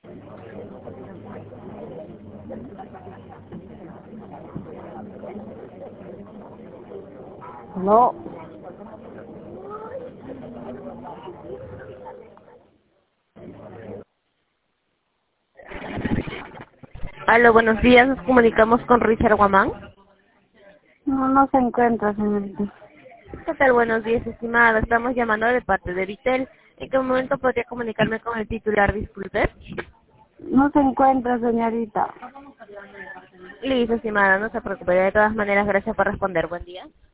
No. Aló, buenos días. Nos comunicamos con Richard Guamán. No, no se encuentra, señorita. ¿Qué tal? Buenos días, estimada. Estamos llamando de parte de Vitel. ¿En qué momento podría comunicarme con el titular? Disculpe. No se encuentra, señorita. Listo, estimada. No se preocupe. De todas maneras, gracias por responder. Buen día.